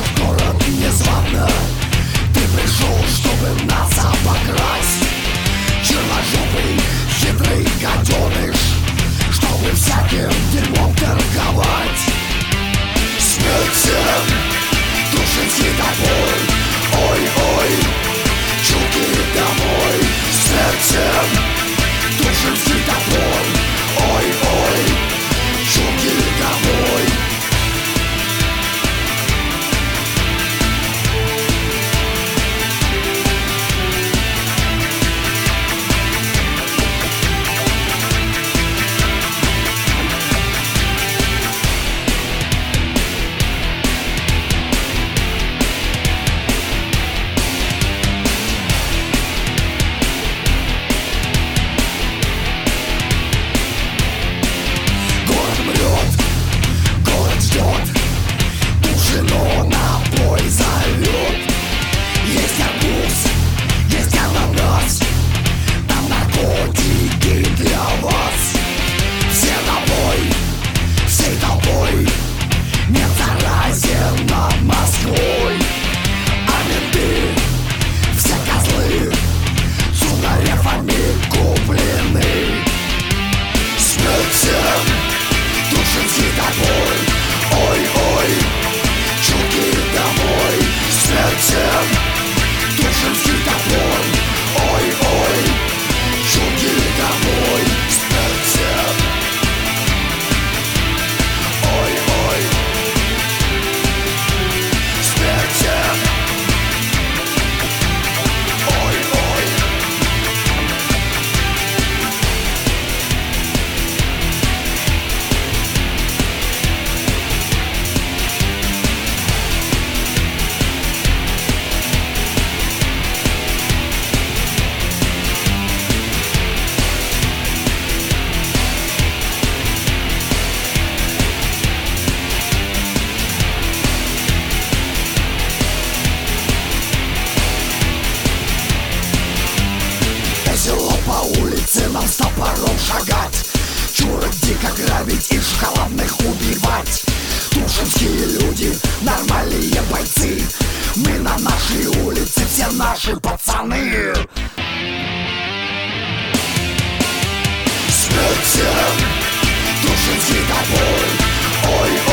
наш город незвано. Ты пришел, чтобы нас обокрасть. Черножопый, хитрый гаденыш, чтобы всяким дерьмом торговать. Смерть всем, Тушинский топор. Ой-ой, чуки домой. Смерть всем, Тушинский топор. Ой-ой, чуки домой. Тушино на бой зовет. Есть арбуз, есть ананас, там наркотики для вас. Все на бой, всей толпой, не заразен над Москвой. А менты, все козлы, сударевами куплены. Смерть всем, Тушинский топор. Ой-ой, чуки домой. Смерть всем, Тушинский топор. Ой-ой, чуки домой. Смерть всем. Ой-ой, смерть всем. Ой-ой. Весело по улице нам с топором шагать, чурок дико грабить и шоколадных убивать. Тушинские люди, нормальные бойцы, мы на нашей улице, все наши пацаны. Смерть всем, Тушинский топор. Ой-ой.